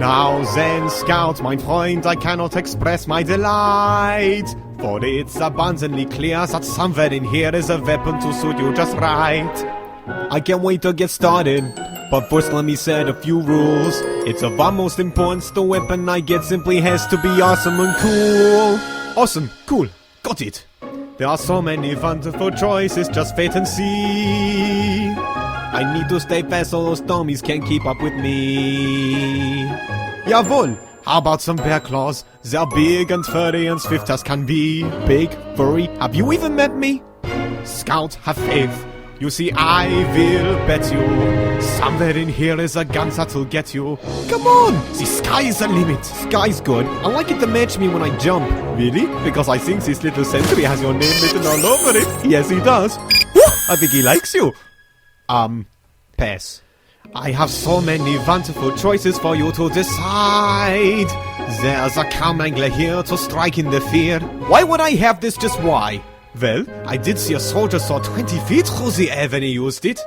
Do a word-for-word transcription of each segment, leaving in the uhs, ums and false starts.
Now then, Scout, mein Freund, I cannot express my delight, for it's abundantly clear that somewhere in here is a weapon to suit you just right. I can't wait to get started, but first let me set a few rules. It's of utmost importance the weapon I get simply has to be awesome and cool. Awesome, cool, got it. There are so many wonderful choices, just wait and see. I need to stay fast so those dummies can't keep up with me. Jawohl! How about some bear claws? They're big and furry and swift as can be. Big, furry, have you even met me? Scout, have faith. You see, I will bet you somewhere in here is a gun that'll get you. Come on! The sky is the limit. Sky's good. I like it to match me when I jump. Really? Because I think this little sentry has your name written all over it. Yes, he does. Woo! I think he likes you. Um, pass. I have so many wonderful choices for you to decide. There's a calm angler here to strike in the fear. Why would I have this? Just why? Well, I did see a soldier saw twenty feet through the air when he used it.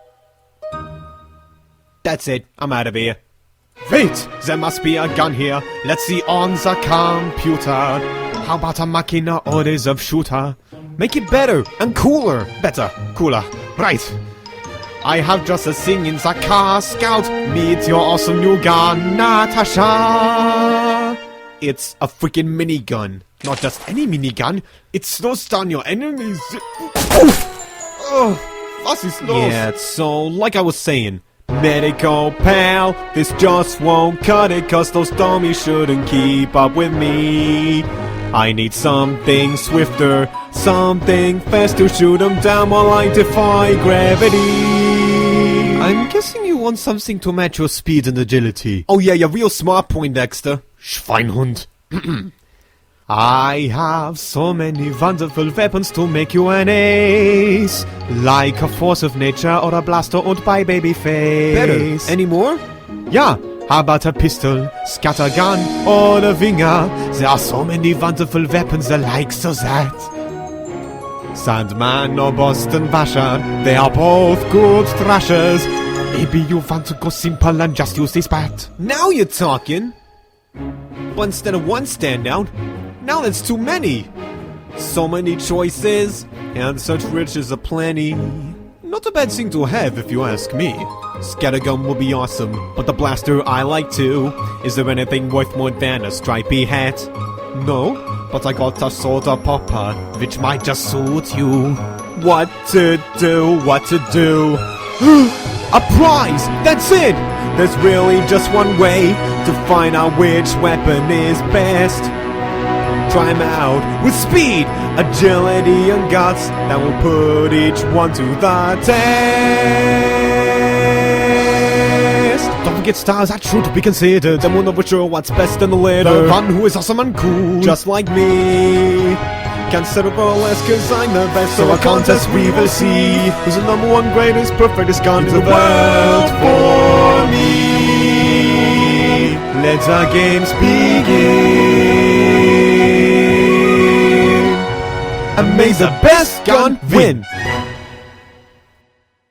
That's it, I'm out of here. Wait, there must be a gun here. Let's see on the computer. How about a machina or reserve shooter? Make it better and cooler. Better, cooler, right. I have just a thing in the car. Scout, meet your awesome new gun, Natasha. It's a freaking minigun. Not just any minigun, it slows down your enemies. Oh, was ist los? Yeah, so like I was saying, medical pal, this just won't cut it, cause those dummies shouldn't keep up with me. I need something swifter, something faster, shoot them down while I defy gravity. I'm guessing you want something to match your speed and agility. Oh yeah, you're real smart, Poindexter. Schweinhund. I have so many wonderful weapons to make you an ace. Like a force of nature or a blaster und by babyface. Better. Any more? Yeah. How about a pistol, scattergun or a winger? There are so many wonderful weapons the likes of that. Sandman or Boston Basher, they are both good thrashers. Maybe you want to go simple and just use this bat. Now you're talking. But instead of one standout, now that's too many. So many choices, and such riches aplenty. Not a bad thing to have if you ask me. Scattergun will be awesome, but the blaster I like too. Is there anything worth more than a stripy hat? No, but I got a soda popper, which might just suit you. What to do, what to do? A prize! That's it! There's really just one way to find out which weapon is best. Try 'em out with speed, agility, and guts that will put each one to the test. Don't forget stars that should be considered, and we'll know for sure what's best in the litter. The one who is awesome and cool, just like me. Can't settle for less cause I'm the best, so a contest we will see who's the number one greatest, perfectest gun in the world for me. Let our games begin. And may the best gun win.